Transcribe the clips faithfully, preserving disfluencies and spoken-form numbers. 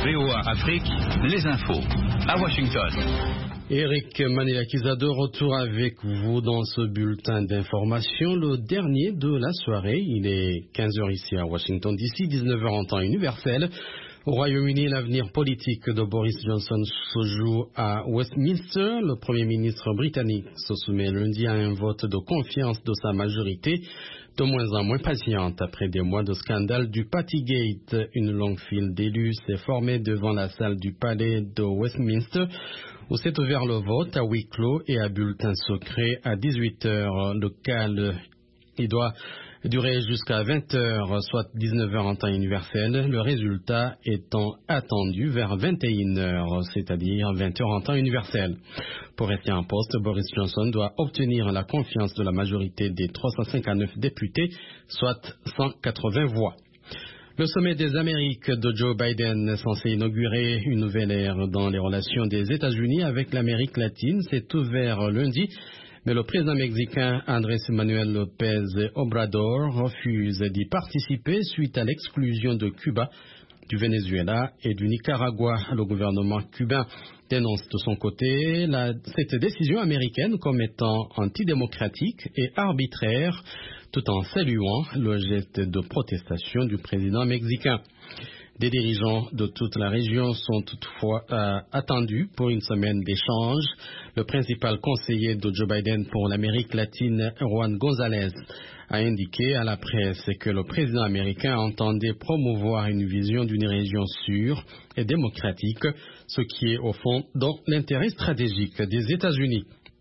V O A Afrique, les infos. À Washington. Eric Manilaki de retour avec vous dans ce bulletin d'information, le dernier de la soirée. Il est quinze heures ici à Washington D C, dix-neuf heures en temps universel. Au Royaume-Uni, l'avenir politique de Boris Johnson se joue à Westminster. Le Premier ministre britannique se soumet lundi à un vote de confiance de sa majorité, de moins en moins patiente. Après des mois de scandale du Partygate, une longue file d'élus s'est formée devant la salle du palais de Westminster, où s'est ouvert le vote à huis clos et à bulletin secret à dix-huit heures local. Il doit durer jusqu'à vingt heures, soit dix-neuf heures en temps universel, le résultat étant attendu vers vingt et une heures, c'est-à-dire vingt heures en temps universel. Pour rester en poste, Boris Johnson doit obtenir la confiance de la majorité des trois cent cinquante-neuf députés, soit cent quatre-vingts voix. Le sommet des Amériques de Joe Biden, censé inaugurer une nouvelle ère dans les relations des États-Unis avec l'Amérique latine, s'est ouvert lundi. Mais le président mexicain Andrés Manuel López Obrador refuse d'y participer suite à l'exclusion de Cuba, du Venezuela et du Nicaragua. Le gouvernement cubain dénonce de son côté la, cette décision américaine comme étant antidémocratique et arbitraire, tout en saluant le geste de protestation du président mexicain. Des dirigeants de toute la région sont toutefois euh, attendus pour une semaine d'échange. Le principal conseiller de Joe Biden pour l'Amérique latine, Juan González, a indiqué à la presse que le président américain entendait promouvoir une vision d'une région sûre et démocratique, ce qui est au fond dans l'intérêt stratégique des États-Unis.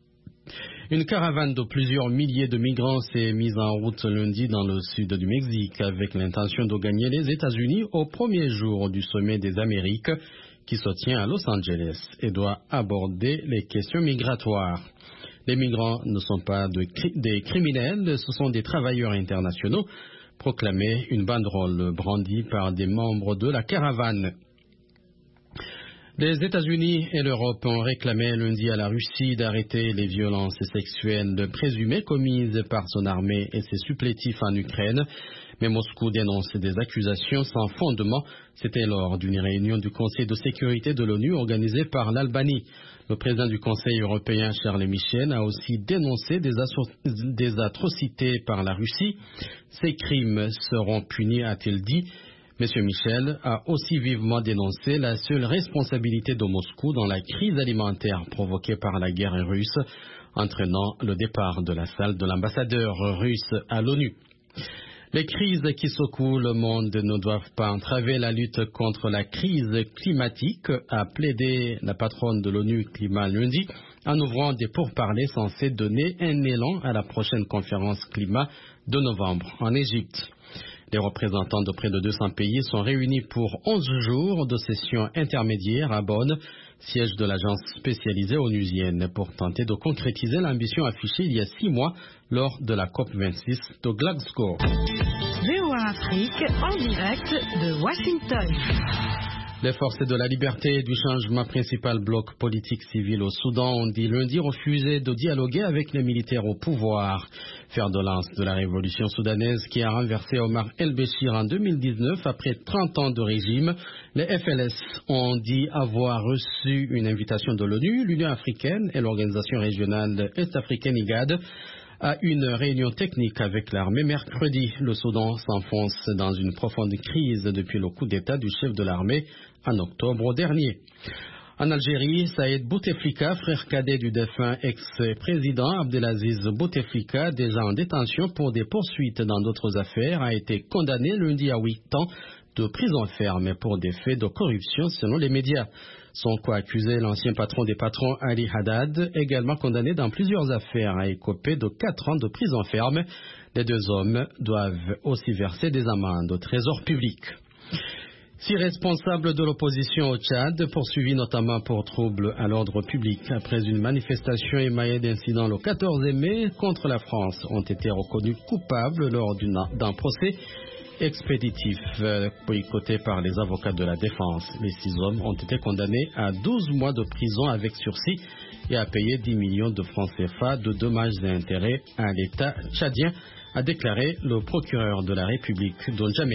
Une caravane de plusieurs milliers de migrants s'est mise en route lundi dans le sud du Mexique avec l'intention de gagner les États-Unis au premier jour du sommet des Amériques qui se tient à Los Angeles et doit aborder les questions migratoires. Les migrants ne sont pas de cri- des criminels, ce sont des travailleurs internationaux, proclamait une banderole brandie par des membres de la caravane. Les États-Unis et l'Europe ont réclamé lundi à la Russie d'arrêter les violences sexuelles présumées commises par son armée et ses supplétifs en Ukraine. Mais Moscou dénonce des accusations sans fondement. C'était lors d'une réunion du Conseil de sécurité de l'ONU organisée par l'Albanie. Le président du Conseil européen, Charles Michel, a aussi dénoncé des, asso- des atrocités par la Russie. Ces crimes seront punis, a-t-il dit. M. Michel a aussi vivement dénoncé la seule responsabilité de Moscou dans la crise alimentaire provoquée par la guerre russe, entraînant le départ de la salle de l'ambassadeur russe à l'ONU. Les crises qui secouent le monde ne doivent pas entraver la lutte contre la crise climatique, a plaidé la patronne de l'ONU Climat lundi, en ouvrant des pourparlers censés donner un élan à la prochaine conférence climat de novembre en Égypte. Les représentants de près de deux cents pays sont réunis pour onze jours de session intermédiaire à Bonn, siège de l'agence spécialisée onusienne, pour tenter de concrétiser l'ambition affichée il y a six mois lors de la COP vingt-six de Glasgow. V O A Afrique en direct de Washington. Les forces de la liberté et du changement, principal bloc politique civil au Soudan, ont dit lundi refuser de dialoguer avec les militaires au pouvoir. Fer de lance de la révolution soudanaise qui a renversé Omar el-Béchir en deux mille dix-neuf après trente ans de régime, les F L S ont dit avoir reçu une invitation de l'ONU, l'Union africaine et l'organisation régionale est-africaine I G A D à une réunion technique avec l'armée mercredi. Le Soudan s'enfonce dans une profonde crise depuis le coup d'État du chef de l'armée en octobre dernier. En Algérie, Saïd Bouteflika, frère cadet du défunt ex-président Abdelaziz Bouteflika, déjà en détention pour des poursuites dans d'autres affaires, a été condamné lundi à huit ans de prison ferme pour des faits de corruption selon les médias. Sont co-accusés l'ancien patron des patrons Ali Haddad, également condamné dans plusieurs affaires, a écopé de quatre ans de prison ferme. Les deux hommes doivent aussi verser des amendes au trésor public. Six responsables de l'opposition au Tchad, poursuivis notamment pour troubles à l'ordre public après une manifestation émaillée d'incidents le quatorze mai contre la France, ont été reconnus coupables lors d'un procès expéditif euh, boycotté par les avocats de la défense. Les six hommes ont été condamnés à douze mois de prison avec sursis et à payer dix millions de francs C F A de dommages et intérêts à l'État tchadien, a déclaré le procureur de la République, Don Jamel.